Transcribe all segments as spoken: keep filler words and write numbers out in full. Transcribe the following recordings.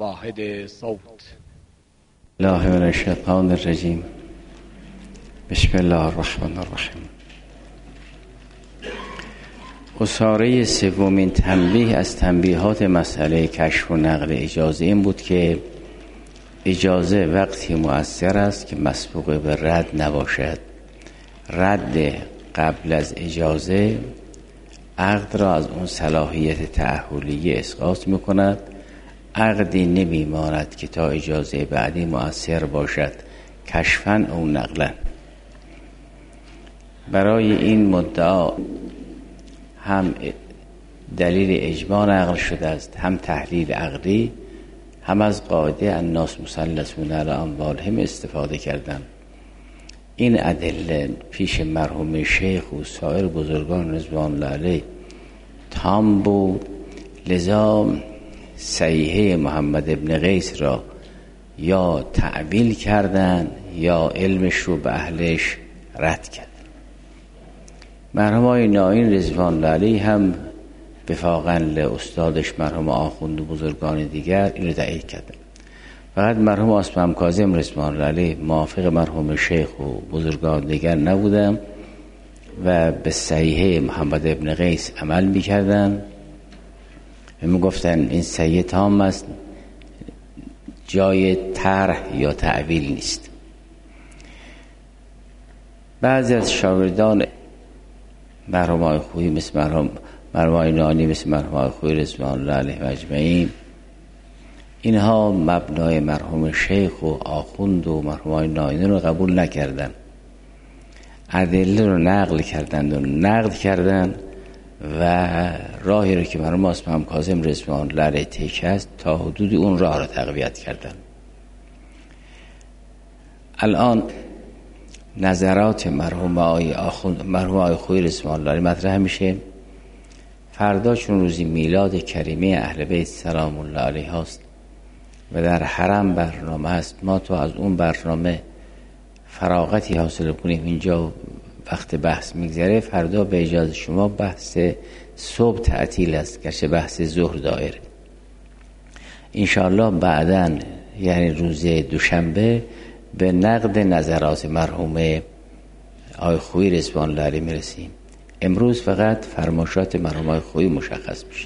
واحد صوت. الله من الشیطان الرجیم. بسم الله الرحمن الرحیم. اساره سومین تنبیه از تنبیهات مسئله کشف و نقل اجازه این بود که اجازه وقتی مؤثر است که مسبوق به رد نباشد. رد قبل از اجازه عقد را از اون صلاحیت تأهلی اسقاط میکند. عقدی نمیماند که تا اجازه بعدی مؤثر باشد، کشفاً او نقلاً. برای این مدعا هم دلیل اجماع نقل شده است، هم تحلیل عقلی، هم از قاعده الناس مسلطون علی اموالهم استفاده کردن. این ادله پیش مرحوم شیخ و سایر بزرگان رضوان الله علیه تام بود، لذا صحیحه محمد ابن قیس را یا تعبیل کردن یا علمش رو به اهلش رد کرد. مرحوم آقای ناین رضوان الله علیه هم وفاقاً لاستادش مرحوم آخوند و بزرگان دیگر این رو تایید کردن. فقط مرحوم اسمم کاظم رضوان الله علیه موافق مرحوم شیخ و بزرگان دیگر نبودن و به صحیحه محمد ابن قیس عمل میکردن و میگفتن این صحیح تام است، جای طرح یا تعویل نیست. بعضی از شاگردان مرحوم آقای خویی مثل مرحوم مرحوم آقای نانی مثل مرحوم آقای خویی رضوان الله علیه اجمعین، اینها مبنای مرحوم شیخ و آخوند و مرحوم آقای نانی رو قبول نکردن، ادله رو نقل کردند و نقد کردند و راهی رو که مرحوم اسمم کاظم رضوان الله علیه طی است تا حدود اون راه رو تقویت کردند. الان نظرات مرحوم آقای آخوند مرحوم آقای خویی رضوان الله علیه مطرح میشه. فردا چون روزی میلاد کریمه اهل بیت سلام الله علیه هست و در حرم برنامه است، ما تو از اون برنامه فراغتی حاصل کنیم اینجا وقت بحث میگذره. فردا به اجازه شما بحث صبح تعطیل است، گرچه بحث ظهر دایره. انشاءالله بعداً یعنی روز دوشنبه به نقد نظرات مرحوم آقای خویی رضوان الله علیه میرسیم. امروز فقط فرمایشات مرحوم آقای خویی مشخص میشه.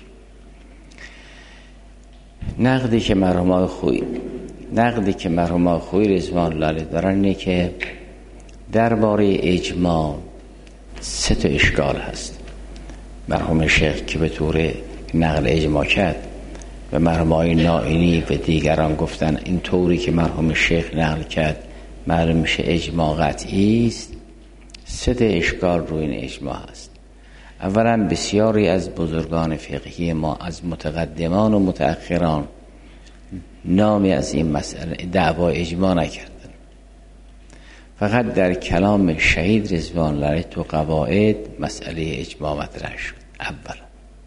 نقدی که مرحوم آقای خویی نقدی که مرحوم آقای خویی رضوان الله علیه دارن اینه که درباره اجماع سه تا اشکال هست. مرحوم شیخ که به طور نقل اجماع کرد و مرحوم آقای نائینی و دیگران گفتن این طوری که مرحوم شیخ نقل کرد معلوم میشه اجماع قطعی است. سه تا اشکال روی این اجماع هست. اولا بسیاری از بزرگان فقهی ما از متقدمان و متأخران نامی از این مسئله دعوا اجماع نکردن، فقط در کلام شهید رضوان الله علیه تو قواعد مسئله اجماع مطرح شد. اولا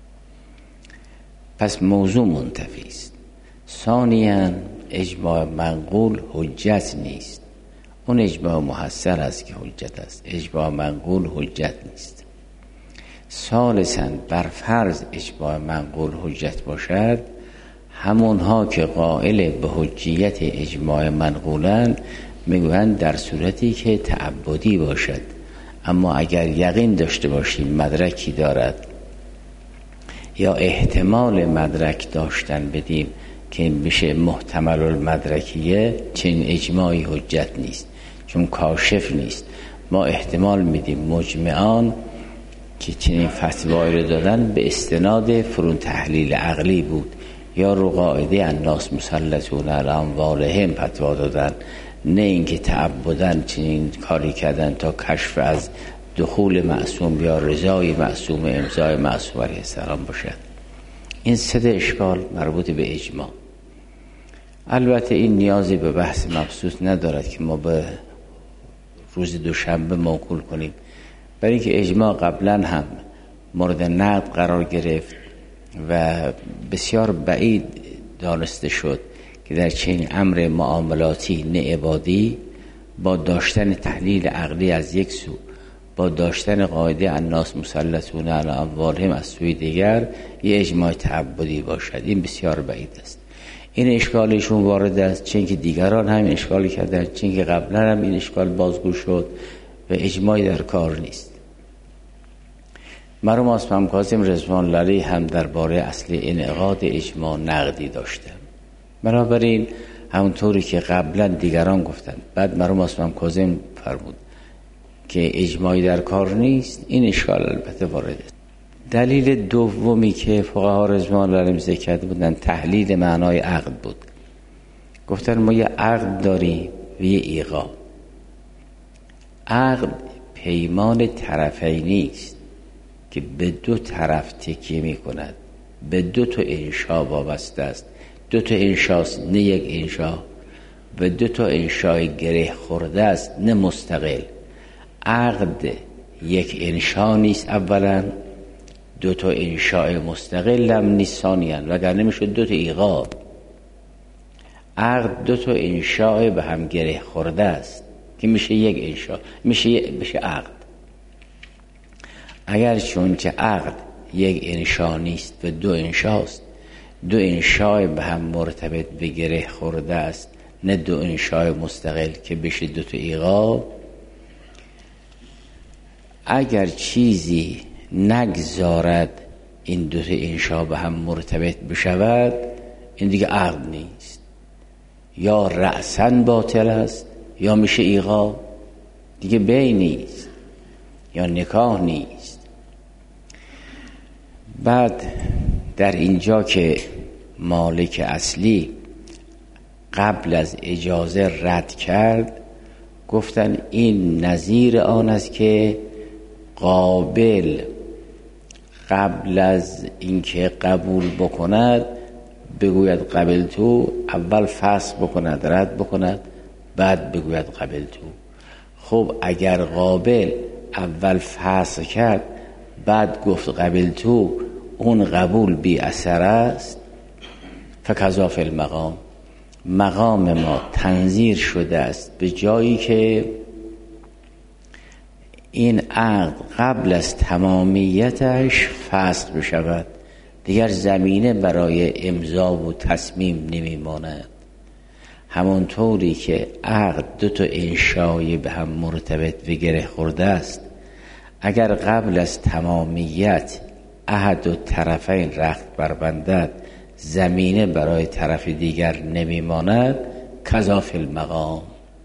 پس موضوع منتفی است. ثانیاً اجماع منقول حجت نیست. اون اجماع محصل است که حجت است، اجماع منقول حجت نیست. ثالثاً بر فرض اجماع منقول حجت باشد، همونها که قائل به حجیت اجماع منقولن میگویند در صورتی که تعبدی باشد، اما اگر یقین داشته باشیم مدرکی دارد یا احتمال مدرک داشتن بدیم که میشه محتمل المدرکیه، چنین اجماعی حجت نیست چون کاشف نیست. ما احتمال میدیم مجمعان که چنین فتوایی رو دادن به استناد فرون تحلیل عقلی بود یا رو قاعده الناس مسلطون علی اموالهم فتوا دادن، نه اینکه تعبدن چنین کاری کردن تا کشف از دخول معصوم یا رضای معصوم امضای معصوم علیه السلام باشد. این سه اشکال مربوط به اجماع. البته این نیازی به بحث مبسوط ندارد که ما به روز دوشنبه موکول کنیم، برای اینکه اجماع قبلا هم مورد نقد قرار گرفت و بسیار بعید دانسته شد که در چنین امر معاملاتی نه عبادی با داشتن تحلیل عقلی از یک سو، با داشتن قاعده الناس مسلطون علی اموالهم از سوی دیگر، یه اجماع تعبدی باشد. این بسیار بعید است. این اشکالشون وارد است، چون که دیگران هم اشکال کردن، چون که قبلا هم اشکال کردن، چون که قبلا هم این اشکال بازگو شد و اجماعی در کار نیست. مرحوم اسمم کاظم رضوان الله علیه هم درباره اصل انعقاد اجماع نقدی داشتن. بنابراین همونطوری که قبلا دیگران گفتن، بعد مرحوم اسمم کاظم فرمود که اجماعی در کار نیست، این اشکال البته وارد است. دلیل دومی که فقها رضوان الله علیهم ذکر کرده بودن تحلیل معنای عقد بود. گفتن ما یه عقد داریم و یه ایقاع. عقد پیمان طرفینی است که به دو طرف تکیه می کند، به دو تا انشا وابسته است. دو تا انشاست، نه یک انشا، و دو تا انشای گره خورده است، نه مستقل. عقد یک انشا نیست اولا، دو تا انشاء مستقل هم نیست ثانیاً، وگرنه میشه دو تا ایقاع. عقد دو تا انشاء به هم گره خورده است که میشه یک انشاء، میشه بشه عقد. اگر چون که عقد یک انشاء نیست و دو انشاست، دو انشاء به هم مرتبط به گره خورده است، نه دو انشاء مستقل که بشه دو تا ایقاع. اگر چیزی نگذارد این دو تا انشاء به هم مرتبط بشود، این دیگه عقد نیست، یا رأساً باطل است یا میشه ایقاع، دیگه بی نیست یا نکاح نیست. بعد در اینجا که مالک اصلی قبل از اجازه رد کرد، گفتن این نظیر آن است که قابل قبل از اینکه قبول بکند بگوید قبل تو، اول فسخ بکند، رد بکند، بعد بگوید قبل تو. خب اگر قابل اول فسخ کرد بعد گفت قبل تو، اون قبول بی اثر است. فکذا فی المقام، مقام ما تنظیر شده است به جایی که این عقد قبل از تمامیتش فسخ بشود، دیگر زمینه برای امضا و تصمیم نمیماند. همونطوری که عقد دو تا انشای به هم مرتبط و گره خورده است، اگر قبل از تمامیت احد و طرفین رخت بربندد، زمینه برای طرف دیگر نمیماند. کذا فی المقام،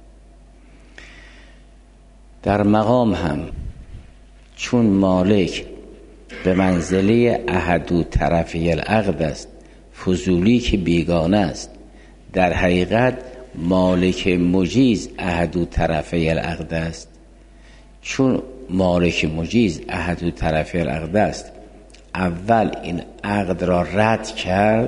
در مقام هم چون مالک به منزله احد و طرفی العقد است، فضولی که بیگانه است، در حقیقت مالک مجیز احد و طرفی العقد است. چون مالک مجیز احد و طرفی العقد است، اول این عقد را رد کرد،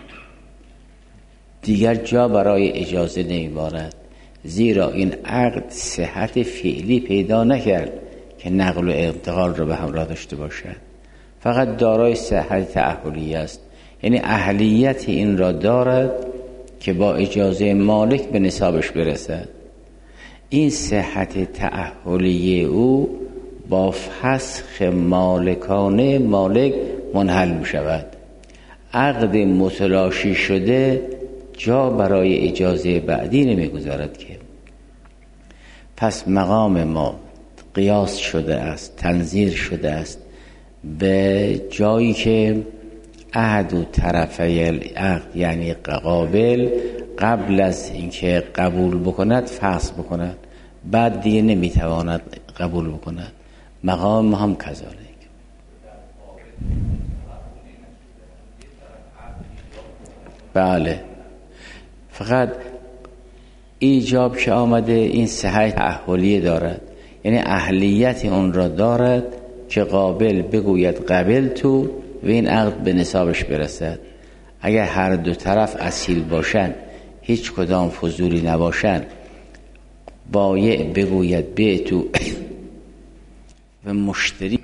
دیگر جا برای اجازه نمیماند، زیرا این عقد صحت فعلی پیدا نکرد که نقل و انتقال را به همراه داشته باشد، فقط دارای صحت تأهلی است. یعنی اهلیت این را دارد که با اجازه مالک به نصابش برسد. این صحت تأهلی او با فسخ مالکانه مالک منحل می شود. عقد متلاشی شده جا برای اجازه بعدی نمی گذارد که. پس مقام ما قیاس شده است، تنظیر شده است به جایی که عهد و طرفی العقد یعنی قابل قبل از اینکه قبول بکند فسخ بکند، بعد دیگه نمیتواند قبول بکند. مقام هم کذالک. بله، فقط ایجاب که آمده این صحت تأهلی دارد، یعنی اهلیت اون را دارد که قابل بگوید قبل تو و این عقد به نصابش برسد. اگر هر دو طرف اصیل باشن، هیچ کدام فضولی نباشن، بایع بگوید بیع تو و مشتری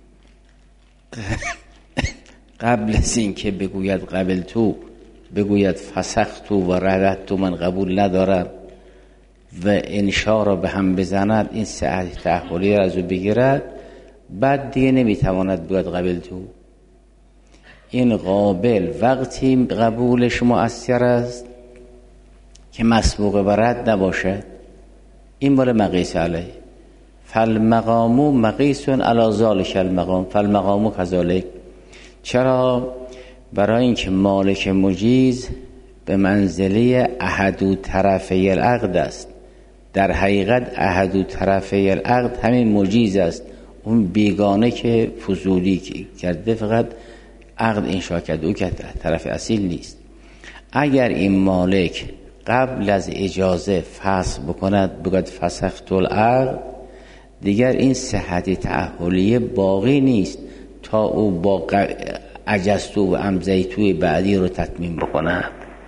قبل از این که بگوید قبل تو بگوید فسخت تو و ردت تو، من قبول ندارم، و انشا را به هم بزند، این صحت تأهلی را از او بگیرد، بعد دیگه نمیتواند بگوید قبل تو. این قابل وقتی قبولش مؤثر است که مسبوق به رد نباشه، این مال مقیس علیه. فالمقامو مقیسون علی ذالک المقام فالمقامو کذالک. چرا؟ برای اینکه مالک مجیز به منزله احدو طرفی العقد است. در حقیقت احدو طرفی العقد همین مجیز است، اون بیگانه که فضولی کرده فقط عقد انشا کرده، او که طرف اصیل نیست. اگر این مالک قبل از اجازه فسخ بکند، بگوید فسخت العقد، دیگر این صحت تعهلیه باقی نیست تا او با اجزتو و امضیتوی بعدی رو تتمیم بکنه.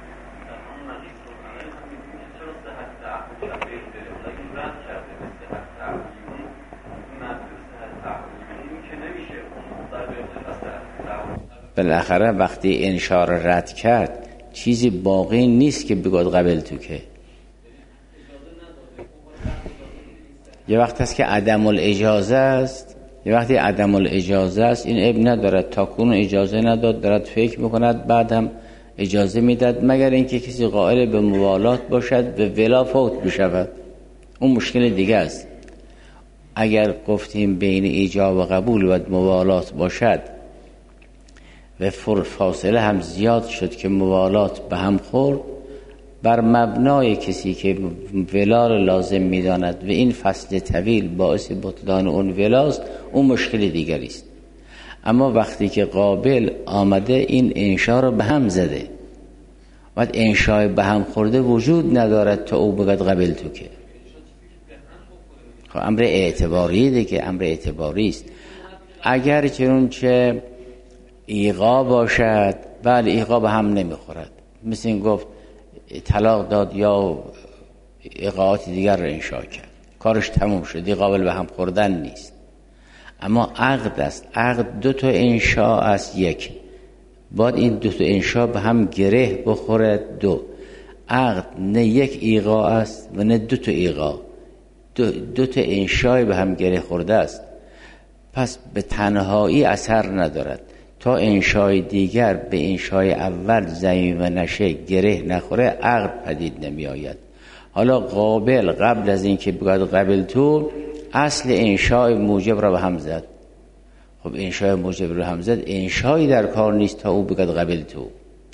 بالاخره وقتی انشاء را رد کرد چیزی باقی نیست که بگوید قبل تو. که یه وقت هست که عدم الاجازه است، یه وقتی عدم الاجازه است، این اب ندارد، تاکنون اجازه نداد، دارد فکر میکند بعد هم اجازه میداد، مگر اینکه کسی قائل به موالات باشد به ولا فوت بشود، اون مشکل دیگه است. اگر گفتیم بین ایجاب و قبول و موالات باشد و فاصله هم زیاد شد که موالات به هم خورد، بر مبنای کسی که ولا لازم میداند و این فصل طویل باعث بطلان اون ولاست، اون مشکل دیگری است. اما وقتی که قابل آمده این انشاء رو به هم زده و انشاء به هم خورده وجود ندارد تا او بگد قبل تو. که خب امر اعتباریه دیگه، امر اعتباری است. اگر چنانچه ایقا باشد، بله ایقا به هم نمیخورد، مثل این گفت طلاق داد یا ایقاعات دیگر رو انشاء کرد، کارش تموم شد، دیگه قابل به هم خوردن نیست. اما عقد است، عقد دو تا انشاء است، یک باید این دو تا انشاء به هم گره بخوره. دو عقد نه یک ایقاع است و نه دو تا ایقاع، دو, دو تا انشاء به هم گره خورده است، پس به تنهایی اثر ندارد تا انشای دیگر به انشای اول زمین و نشه گره نخوره، عقد پدید نمی آید. حالا قابل قبل از این که بگوید قبل تو، اصل انشای موجب را به هم زد. خب انشای موجب را هم زد، انشایی در کار نیست تا او بگوید قبل تو.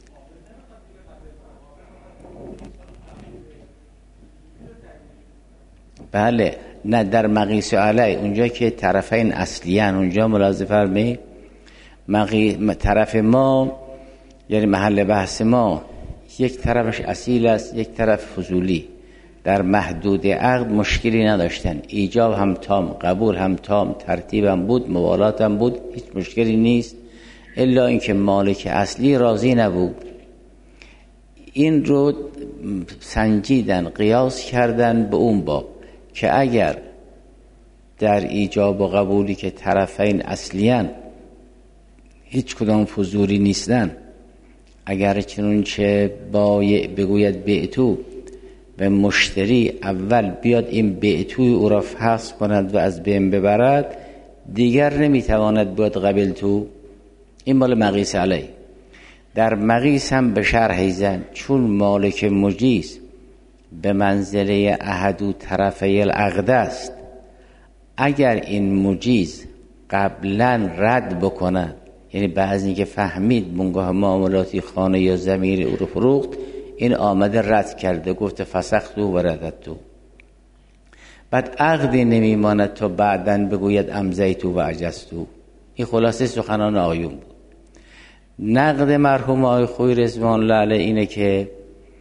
بله نه، در مقیس علی اونجا که طرفین اصلیان، اونجا ملاحظه فرمایید مقی... طرف ما یعنی محل بحث ما یک طرفش اصیل است، یک طرف فضولی. در محدود عقد مشکلی نداشتن، ایجاب هم تام، قبول هم تام، ترتیب هم بود، موالات هم بود، هیچ مشکلی نیست، الا اینکه مالک اصلی راضی نبود. این رو سنجیدن، قیاس کردن به اون باب که اگر در ایجاب و قبولی که طرفین اصلیان هیچ کدام فضولی نیستن، اگر چنونچه بایع بگوید بعتو و مشتری اول بیاد این بعتوی او را فسخ کند و از بین ببرد، دیگر نمیتواند بیاد قبل تو. این مال مقیس علی. در مقیس هم به شرح زن، چون مالک مجیز به منزله احدو طرفی العقد است، اگر این مجیز قبلا رد بکند، یعنی بعضی اینکه فهمید منگاه معاملاتی خانه یا ضمیر او رو فروخت، این آمده رد کرده، گفته فسختو و رددتو، بعد عقدی نمیماند تا بعدن بگوید امضیتو و اجزتو. این خلاصه سخنان آقایون بود. نقد مرحوم آقای خویی رضوان الله علیه اینه که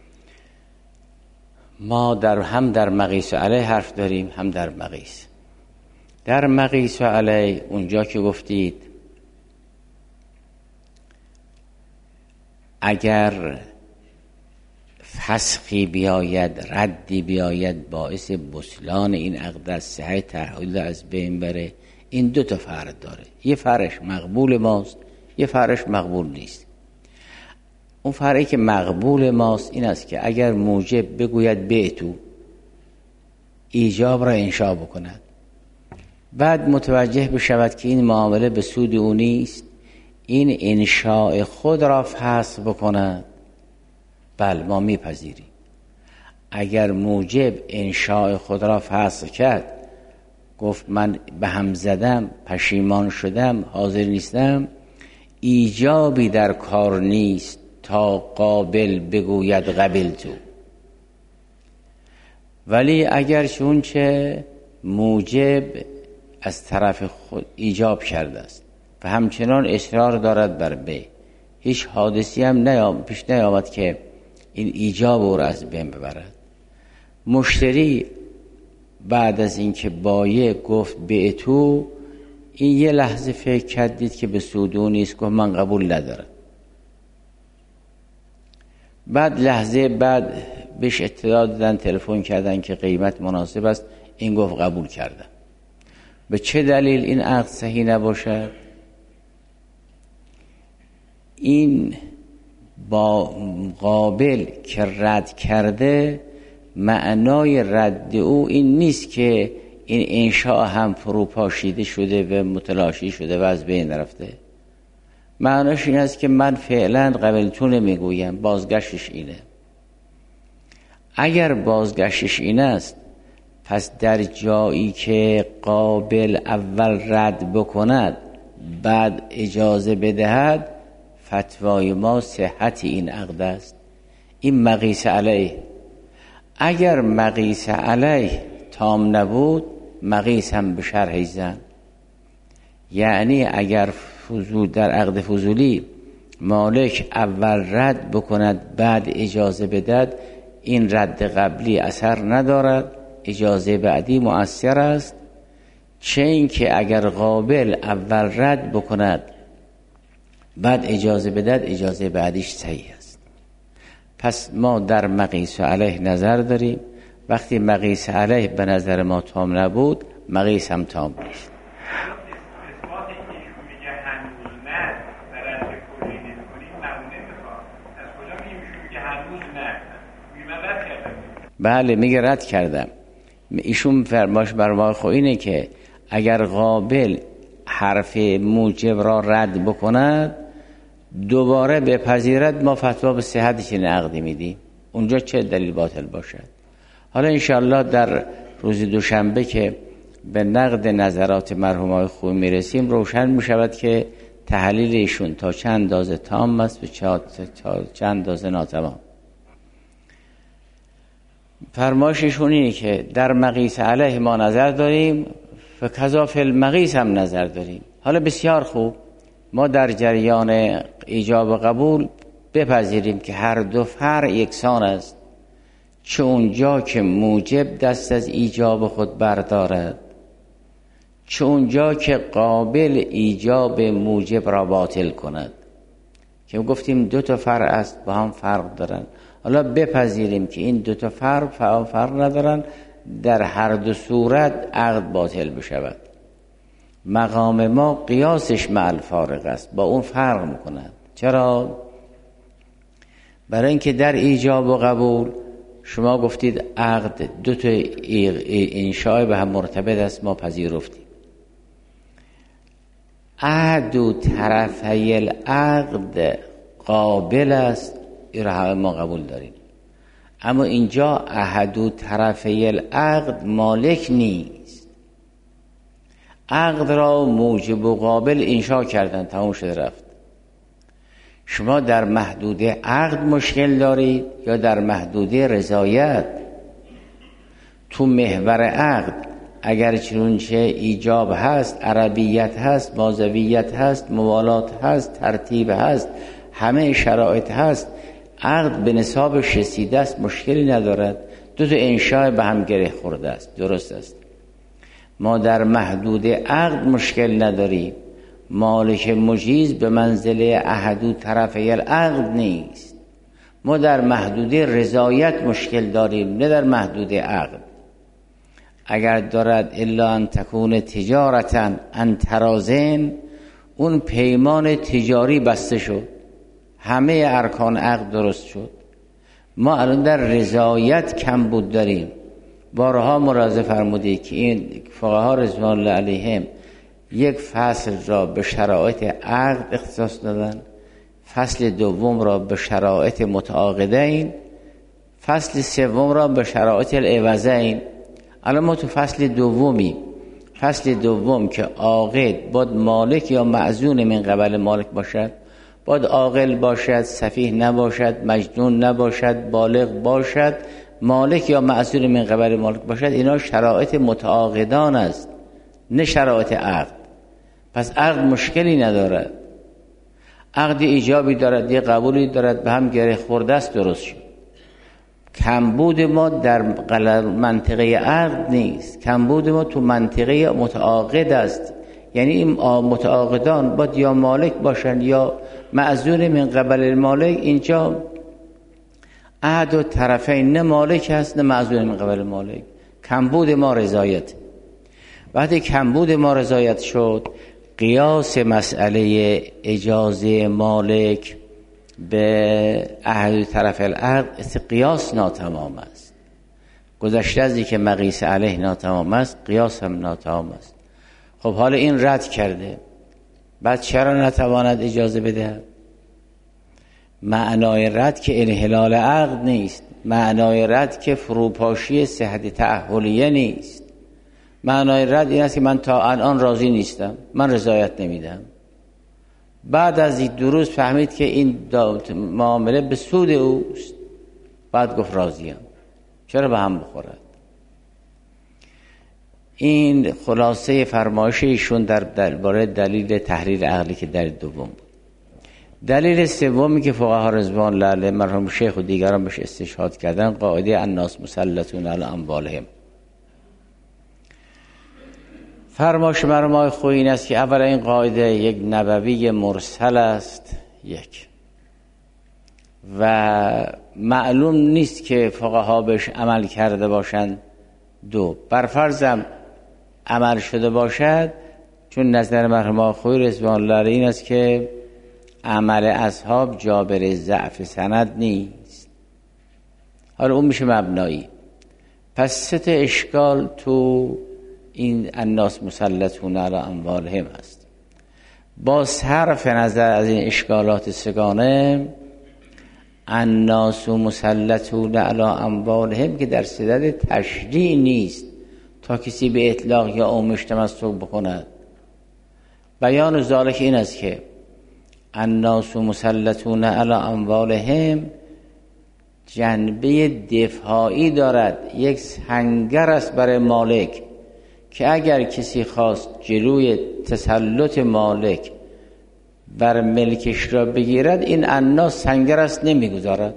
ما در هم در مقیس علیه حرف داریم، هم در مقیس. در مقیس علیه اونجا که گفتید اگر فسخی بیاید، ردی بیاید، باعث بطلان این عقد از صحت تعهد از بین بره، این دو تا فرق داره. یه فرقش مقبول ماست، یه فرقش مقبول نیست. اون فرقی که مقبول ماست این است که اگر موجب بگوید بعتو، ایجاب را انشاء بکند، بعد متوجه بشود که این معامله به سود او نیست، این انشاء خود را فسخ بکند، بل ما میپذیریم. اگر موجب انشاء خود را فسخ کرد، گفت من به هم زدم، پشیمان شدم، حاضر نیستم، ایجابی در کار نیست تا قابل بگوید قبلتو. ولی اگر چون چه موجب از طرف خود ایجاب کرده است و همچنان اصرار دارد بر بی، هیچ حادثی هم نیام پیش نیامد که این ایجاب او را از بین ببرد. مشتری بعد از اینکه بایع گفت به تو، این یه لحظه فکر کردید که به سود او نیست، گفت من قبول ندارم. بعد لحظه بعد بهش اطلاع دادن، تلفن کردن که قیمت مناسب است، این گفت قبول کردم. به چه دلیل این عقد صحیح نباشد؟ این با قابل که رد کرده، معنای رد او این نیست که این انشاء هم فروپاشیده شده و متلاشی شده و از بین رفته. معناش این است که من فعلا قبلتو نمیگویم، بازگشتش اینه. اگر بازگشتش این است، پس در جایی که قابل اول رد بکند بعد اجازه بدهد، فتوای ما صحت این عقد است. این مقیس علیه. اگر مقیس علیه تام نبود، مقیس هم به شرح زن. یعنی اگر فضول در عقد فضولی مالک اول رد بکند بعد اجازه بدهد، این رد قبلی اثر ندارد، اجازه بعدی مؤثر است. چه این که اگر قابل اول رد بکند بعد اجازه بدهد، اجازه بعدیش صحیح است. پس ما در مقیس علیه نظر داریم. وقتی مقیس علیه به نظر ما تام نبود، مقیس هم تام نیست. بله میگه رد کردم. ایشون فرماش بر واقع اینه که اگر قابل حرف موجب را رد بکند، دوباره بپذیرد، ما فتوا به صحتش این عقدی میدیم. اونجا چه دلیل باطل باشد. حالا انشاءالله در روز دوشنبه که به نقد نظرات مرحومای خوب میرسیم، روشن میشود که تحلیل ایشون تا چند اندازه تام است و تا چند اندازه ناتمام. فرمایششون اینه که در مقیس علیه ما نظر داریم و کذا فی المقیس هم نظر داریم. حالا بسیار خوب، ما در جریان ایجاب و قبول بپذیریم که هر دو فرع یکسان است، چه اونجا که موجب دست از ایجاب خود بردارد، چه اونجا که قابل ایجاب موجب را باطل کند. که گفتیم دو تا فرع است، با هم فرق دارن. حالا بپذیریم که این دو تا فرق فرق ندارن، در هر دو صورت عقد باطل بشود. مقام ما قیاسش مع الفارق است، با اون فرق میکند. چرا؟ برای اینکه در ایجاب و قبول شما گفتید عقد دو تا انشاء به هم مرتبط است، ما پذیرفتیم. عقد و طرفی العقد قابل است، این را همه ما قبول داریم. اما اینجا احد و طرفی العقد مالک نیست. عقد را موجب و قابل انشاء کردن، تمام شده رفت. شما در محدوده عقد مشکل دارید یا در محدوده رضایت؟ تو محور عقد اگر چنانچه ایجاب هست، عربیت هست، مازویت هست، موالات هست، ترتیب هست، همه شرایط هست، عقد به نصابش رسیده است، مشکلی ندارد. دو تا انشاء به هم گره خورده است، درست است. ما در محدود عقد مشکل نداریم. مالک مجیز به منزله احدو طرفی العقد نیست. ما در محدود رضایت مشکل داریم، نه در محدود عقد. اگر دارد الا ان تکون تجارتا ان ترازن، اون پیمان تجاری بسته شد، همه ارکان عقد درست شد. ما الان در رضایت کم بود داریم. بارها ملاحظه فرمودید که این فقها رضوان الله علیهم یک فصل را به شرایط عقد اختصاص دادن، فصل دوم را به شرایط متعاقدین، فصل سوم را به شرایط العوضین. الان ما تو فصل دومی، فصل دوم که عاقد باید مالک یا معزون من قبل مالک باشد، باید عاقل باشد، سفیه نباشد، مجنون نباشد، بالغ باشد، مالک یا معزون من قبل مالک باشد. اینا شرایط متعاقدان است، نه شرایط عقد. پس عقد مشکلی ندارد، عقد ایجابی دارد، یه قبولی دارد، به هم گره خورده است، درست شد. کمبود ما در منطقه عقد نیست، کمبود ما تو منطقه متعاقد است. یعنی این متعاقدان باید یا مالک باشن یا معزون من قبل المالک. اینجا عهد و طرفین نه مالک هست نه معزون من قبل المالک. کمبود ما رضایت. وقتی کمبود ما رضایت شد، قیاس مسئله اجازه مالک به عهد طرف العقد قیاس ناتمام است. گذشته از که مقیس علیه ناتمام است، قیاس هم ناتمام است. خب حالا این رد کرده، بعد چرا نتواند اجازه بده؟ معنای رد که انحلال عقد نیست، معنای رد که فروپاشی صحت تأهلیه نیست. معنای رد این است که من تا الان راضی نیستم، من رضایت نمیدم. بعد از این دو روز فهمید که این معامله به سود اوست، بعد گفت راضیم. چرا به هم بخورد؟ این خلاصه فرمایش ایشون در درباره دلیل تحلیل عقلی که در دوم بود. دلیل سومی که فقها رضوان الله علیهم مرحوم شیخ و دیگران بهش استشهاد کردن، قاعده الناس مسلطون علی اموالهم. فرمایش مرحوم آقای خویی این است که اولا این قاعده یک نبوی مرسل است، یک، و معلوم نیست که فقها بهش عمل کرده باشند. دو، برفرضم عمل شده باشد، چون نظر مرحوم آقای خویی رضوان الله علیه این است که عمل اصحاب جابر ضعف سند نیست. حالا اون میشه مبنایی. پس سه تا اشکال تو این الناس مسلطون علی اموالهم است. با صرف نظر از این اشکالات سگانه، الناس مسلطون علی اموالهم که در صدد تشریع نیست تا کسی به اطلاق یا عمومش تمسک بکند. بیان ذالک این است که الناس مسلطون علی اموالهم جنبه دفاعی دارد، یک سنگر است برای مالک که اگر کسی خواست جلوی تسلط مالک بر ملکش را بگیرد، این الناس سنگر است، نمیگذارد.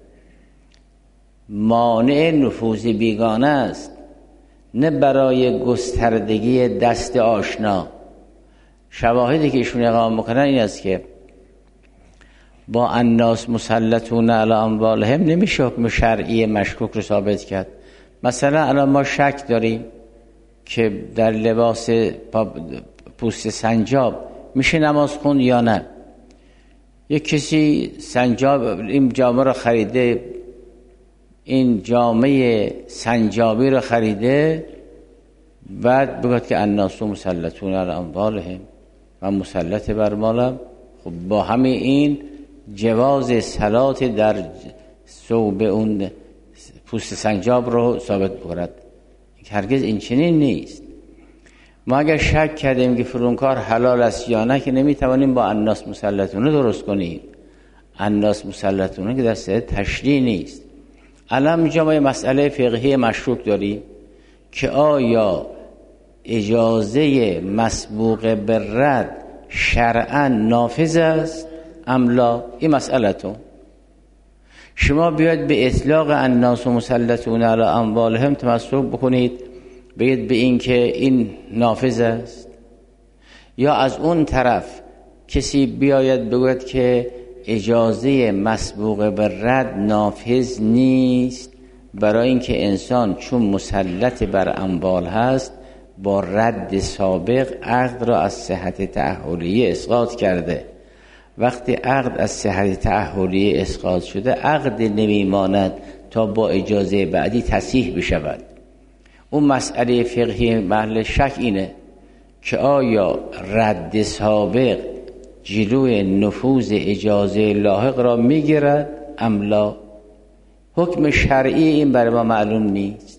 مانع نفوذ بیگانه است، نه برای گستردگی دست آشنا. شواهدی که ایشون اقامه میکنن این است که با الناس مسلطون علی اموالهم نمیشه حکم شرعی مشکوک رو ثابت کرد. مثلا الان ما شک داریم که در لباس پوست سنجاب میشه نماز خوند یا نه. یک کسی سنجاب این جامعه رو خریده، این جامعه سنجابی رو خریده، بعد بگوید که الناس مسلطون علی اموالهم، من مسلط بر مالم. خب با همین این جواز صلات در ثوب اون پوست سنجاب رو ثابت بکند. هرگز این چنین نیست. ما اگر شک کردیم که فرونکار حلال است یا نه، که نمیتوانیم با الناس مسلطونه درست کنیم. الناس مسلطونه که در صدد تشریع نیست. الان اینجا ما یه مسئله فقهی مشکوک داریم که آیا اجازه مسبوق به رد شرعاً نافذ است ام لا؟ این مسئله تو شما بیاید به اطلاق الناس مسلطون علی اموالهم تمسک بکنید، بگید به این که این نافذ است، یا از اون طرف کسی بیاید بگوید که اجازه مسبوق به رد نافذ نیست، برای اینکه انسان چون مسلط بر اموال هست با رد سابق عقد را از صحت تأهلیه اسقاط کرده. وقتی عقد از صحت تأهلیه اسقاط شده، عقد نمیماند تا با اجازه بعدی تصحیح بشود. اون مسئله فقهی محل شک اینه که آیا رد سابق جلوی نفوذ اجازه لاحق را میگیرد ام لا؟ حکم شرعی این برای ما معلوم نیست.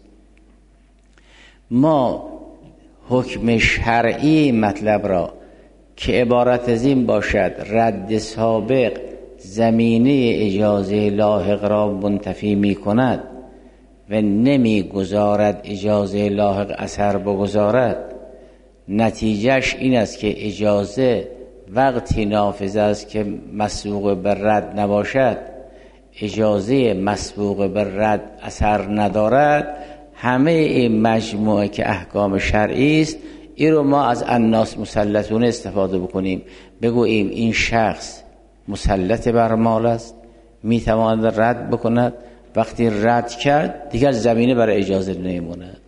ما حکم شرعی مطلب را که عبارت از این باشد رد سابق زمینه اجازه لاحق را منتفی می کند و نمی گذارد اجازه لاحق اثر بگذارد، نتیجهش این است که اجازه وقتی نافذ است که مسبوق بر رد نباشد، اجازه مسبوق بر رد اثر ندارد. همه این مجموعه که احکام شرعی است، این رو ما از الناس مسلطون استفاده بکنیم، بگوییم این شخص مسلط بر مال است، میتواند رد بکند، وقتی رد کرد دیگر زمینه برای اجازه نمیموند.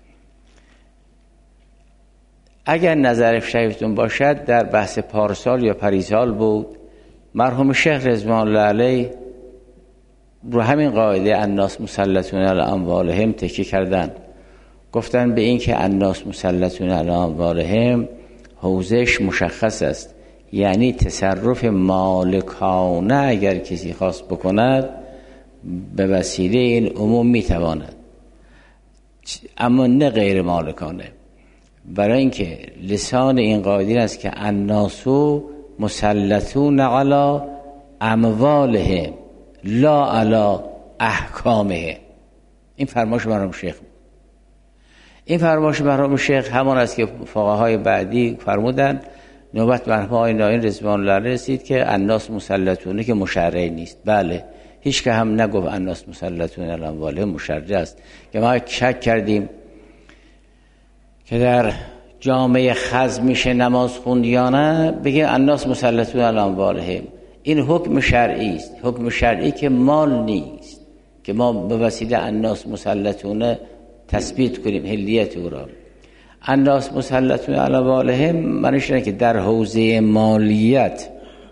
اگر نظر شریفتون باشد، در بحث پارسال یا پریسال بود، مرحوم شیخ رضوان الله علیه رو همین قاعده الناس مسلطون علی اموالهم تکیه کردن. گفتن به این که الناس مسلطون علی اموالهم حوزش مشخص است، یعنی تصرف مالکانه اگر کسی خواست بکند به وسیله این عموم میتواند، اما نه غیر مالکانه. برای اینکه لسان این قاعده است که الناسو مسلطون علی اموالهم لا علی احکامه. این فرمایش مرحوم شیخ بود. این فرمایش مرحوم شیخ همان است که فقهای بعدی فرمودن. نوبت مرحوم آقای ناین رضوان الله علیه رسید که الناس مسلطونه که مشرع نیست. بله، هیچ که هم نگفت الناس مسلطون علی اموالهم مشرع است. که ما شک کردیم که در جامعه خز میشه نماز خوند یا نه، بگه الناس مسلطون علی اموالهم. این حکم شرعی است، حکم شرعی که مال نیست، که ما به وسیله الناس مسلطون تثبیت کنیم هلیت او را. الناس مسلطون علی اموالهم معنیش اینه که در حوزه مالیت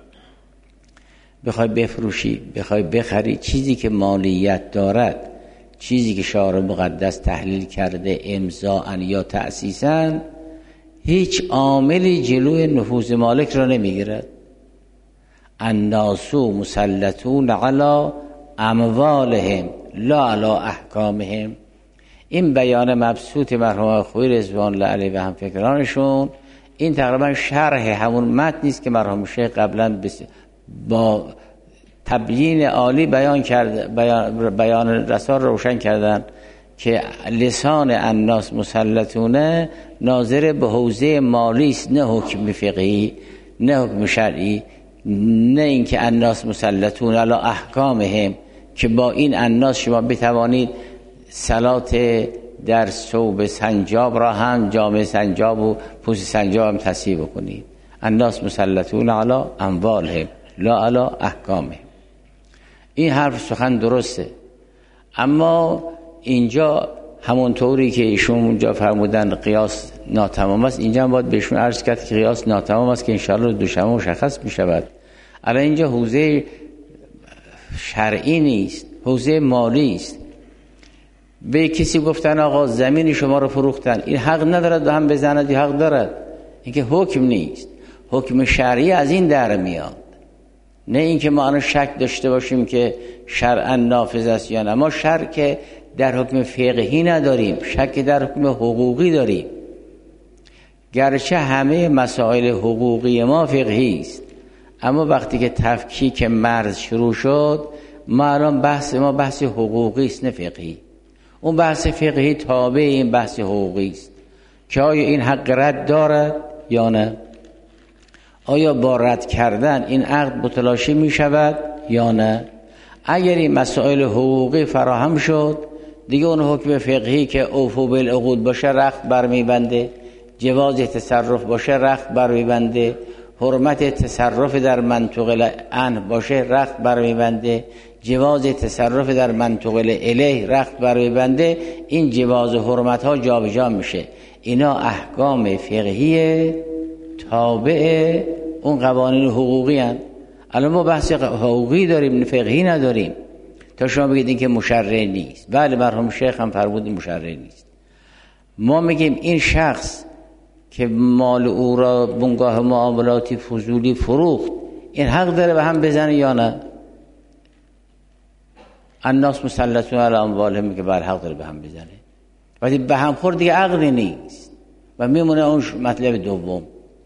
بخوای بفروشی، بخوای بخری چیزی که مالیت دارد، چیزی که شارع مقدس تحلیل کرده امضاءً یا تأسیساً، هیچ عاملی جلوی نفوذ مالک را نمیگیرد. الناسو مسلطون علی اموالهم لا علی احکامهم. این بیان مبسوط مرحوم خویی رضوان الله علیه و همفکرانشون، این تقریبا شرح همون متن نیست که مرحوم شیخ قبلا با تبیین عالی بیان کرد، بیان, بیان رسال روشن کردن که لسان الناس مسلطونه ناظر به حوزه مالی است، نه حکم فقهی، نه حکم شرعی، نه اینکه الناس مسلطون علی احکامهم که با این الناس شما بتوانید صلات در ثوب سنجاب را هم جامه سنجاب و پوست سنجاب هم تصحیح بکنید. الناس مسلطون علی اموالهم لا علی احکامهم. این حرف سخن درسته، اما اینجا همون طوری که ایشون اونجا فرمودن قیاس ناتمام است، اینجا هم باید بهشون عرض کرد که قیاس ناتمام است که انشاءالله دوشنبه مشخص می شود. الان اینجا حوزه شرعی نیست، حوزه مالی است. به کسی گفتن آقا زمین شما رو فروختن، این حق ندارد و هم بزند، حق دارد. این که حکم نیست، حکم شرعی از این در میاد، نه اینکه ما الان شک داشته باشیم که شرعاً نافذ است یا نه. ما شک در حکم فقهی نداریم، شک در حکم حقوقی داریم، گرچه همه مسائل حقوقی ما فقهی است، اما وقتی که تفکیک مرز شروع شد، ما الان بحث ما بحث حقوقی است نه فقهی. اون بحث فقهی تابع این بحث حقوقی است که آیا این حق رد دارد یا نه، آیا با رد کردن این عقد متلاشی می شود یا نه. اگر این مسائل حقوقی فراهم شد، دیگه اون حکم فقهی که اوفو بالعقود باشه رخت بر می بنده، جواز تصرف باشه رخت بر می بنده، حرمت تصرف در منطقه عنه باشه رخت بر می بنده، جواز تصرف در منطقه الیه رخت بر می بنده. این جواز و حرمت ها جابجا میشه. اینا احکام فقهی تابع اون قوانین حقوقی هستند. الان ما بحث حقوقی داریم، فقهی نداریم. تا شما بگید این که مشرع نیست. بله، مرحوم شیخ هم فرمود این مشرع نیست. ما میگیم این شخص که مال او را بنگاه معاملاتی فضولی فروخت، این حق داره به هم بزنه یا نه؟ الناس مسلطون علی اموالهم که بر حق داره به هم بزنه، ولی به هم خورد دیگه عقلی نیست و میمونه اون مطلب دوم.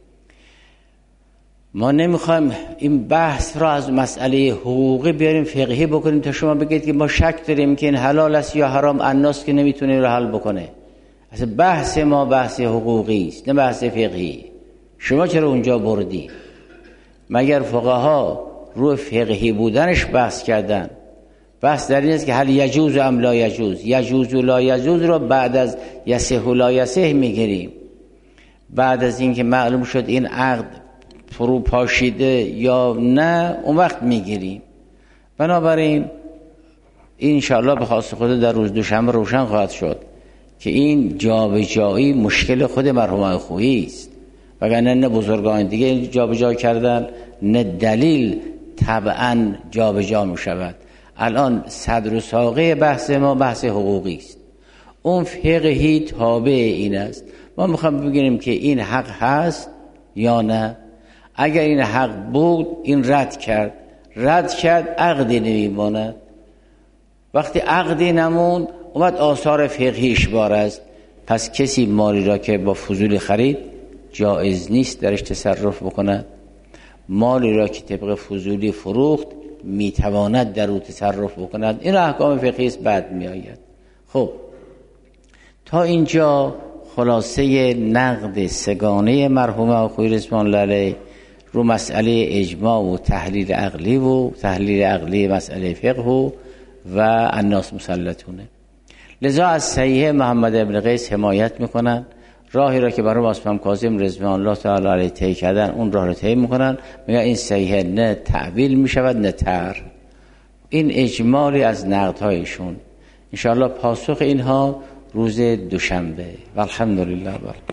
ما نمیخوایم این بحث را از مسئله حقوقی بیاریم فقهی بکنیم تا شما بگید که ما شک داریم که این حلال است یا حرام، الناس که نمیتونه رو حل بکنه. اصلا بحث ما بحث حقوقی است نه بحث فقهی. شما چرا اونجا بردی؟ مگر فقها رو فقهی بودنش بحث کردن؟ بحث در این است که هل یجوز ام لا یجوز، یجوز و لا یجوز را بعد از یصح و لا یصح میگیریم. بعد از اینکه معلوم شد این عقد فرو پاشیده یا نه اون وقت میگیریم. بنابراین این انشاءالله به خواست خدا در روز دوشنبه روشن خواهد شد که این جابجایی مشکل خود مرحوم خویی است، وگرنه نه بزرگان دیگه جابجا کردن نه دلیل طبعا جابجا می شود. الان صدر و ساقه بحث ما بحث حقوقی است، اون فقهی تابع این است. ما میخوام بگیم که این حق هست یا نه. اگر این حق بود این رد کرد، رد کرد عقدی نمیماند. وقتی عقدی نموند اومد آثار فقهیش بار است. پس کسی مالی را که با فضولی خرید جایز نیست درش تصرف بکند، مالی را که طبق فضولی فروخت میتواند در او تصرف بکند. این احکام فقهی است بعد میآید. خب تا اینجا خلاصه نقد سگانه مرحوم آقای رضوان الله علیه رو مسئله اجماع و تحلیل عقلی و تحلیل عقلی مسئله فقه و, و الناس مسلطونه. لذا از صحیح محمد ابن قیس حمایت میکنن، راهی را که برای امام کاظم رضوان الله تعالی علیه طی کردن اون راه رو طی میکنن، میگن این صحیح نه تعویل میشود نه طرح. این اجمالی از نقدهایشون. انشاءالله پاسخ اینها روز دوشنبه. والحمدلله.